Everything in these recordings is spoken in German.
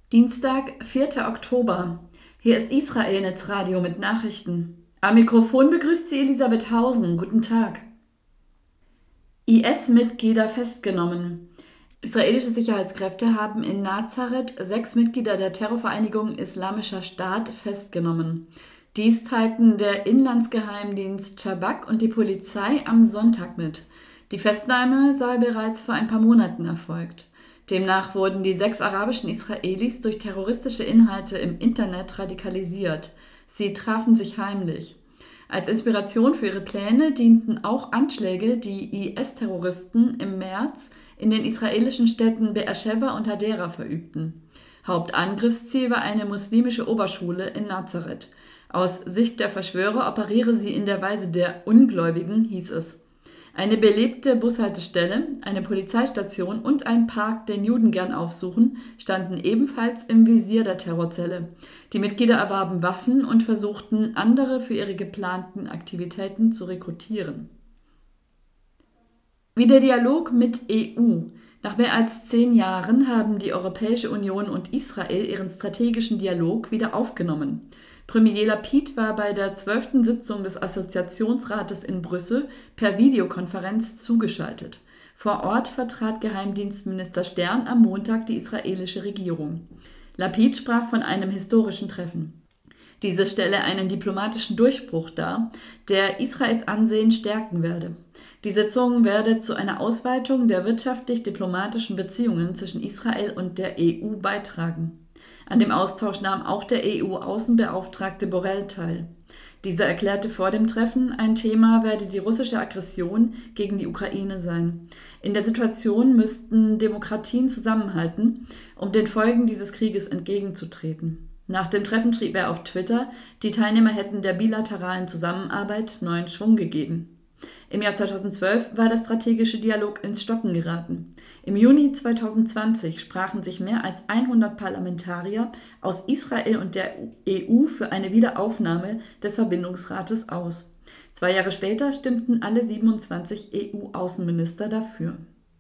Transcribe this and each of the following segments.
Dienstag, 4. Oktober. Hier ist Israel Netzradio mit Nachrichten. Am Mikrofon begrüßt sie Elisabeth Hausen. Guten Tag. IS-Mitglieder festgenommen. Israelische Sicherheitskräfte haben in Nazareth 6 Mitglieder der Terrorvereinigung Islamischer Staat festgenommen. Dies teilten der Inlandsgeheimdienst Shabak und die Polizei am Sonntag mit. Die Festnahme sei bereits vor ein paar Monaten erfolgt. Demnach wurden die 6 arabischen Israelis durch terroristische Inhalte im Internet radikalisiert. Sie trafen sich heimlich. Als Inspiration für ihre Pläne dienten auch Anschläge, die IS-Terroristen im März in den israelischen Städten Beersheva und Hadera verübten. Hauptangriffsziel war eine muslimische Oberschule in Nazareth. Aus Sicht der Verschwörer operiere sie in der Weise der Ungläubigen, hieß es. Eine belebte Bushaltestelle, eine Polizeistation und ein Park, den Juden gern aufsuchen, standen ebenfalls im Visier der Terrorzelle. Die Mitglieder erwarben Waffen und versuchten, andere für ihre geplanten Aktivitäten zu rekrutieren. Wie der Dialog mit EU. Nach mehr als 10 Jahren haben die Europäische Union und Israel ihren strategischen Dialog wieder aufgenommen. Premier Lapid war bei der 12. Sitzung des Assoziationsrates in Brüssel per Videokonferenz zugeschaltet. Vor Ort vertrat Geheimdienstminister Stern am Montag die israelische Regierung. Lapid sprach von einem historischen Treffen. Diese stelle einen diplomatischen Durchbruch dar, der Israels Ansehen stärken werde. Die Sitzung werde zu einer Ausweitung der wirtschaftlich-diplomatischen Beziehungen zwischen Israel und der EU beitragen. An dem Austausch nahm auch der EU-Außenbeauftragte Borrell teil. Dieser erklärte vor dem Treffen, ein Thema werde die russische Aggression gegen die Ukraine sein. In der Situation müssten Demokratien zusammenhalten, um den Folgen dieses Krieges entgegenzutreten. Nach dem Treffen schrieb er auf Twitter, die Teilnehmer hätten der bilateralen Zusammenarbeit neuen Schwung gegeben. Im Jahr 2012 war der strategische Dialog ins Stocken geraten. Im Juni 2020 sprachen sich mehr als 100 Parlamentarier aus Israel und der EU für eine Wiederaufnahme des Verbindungsrates aus. 2 Jahre später stimmten alle 27 EU-Außenminister dafür.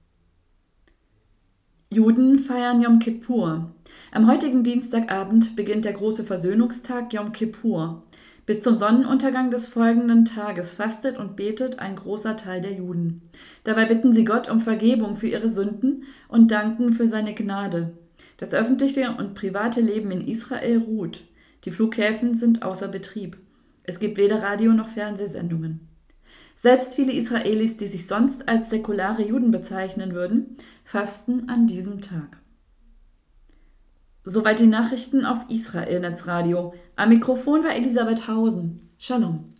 Juden feiern Jom Kippur. Am heutigen Dienstagabend beginnt der große Versöhnungstag Jom Kippur. Bis zum Sonnenuntergang des folgenden Tages fastet und betet ein großer Teil der Juden. Dabei bitten sie Gott um Vergebung für ihre Sünden und danken für seine Gnade. Das öffentliche und private Leben in Israel ruht. Die Flughäfen sind außer Betrieb. Es gibt weder Radio- noch Fernsehsendungen. Selbst viele Israelis, die sich sonst als säkulare Juden bezeichnen würden, fasten an diesem Tag. Soweit die Nachrichten auf Israel Netzradio. Am Mikrofon war Elisabeth Hausen. Shalom.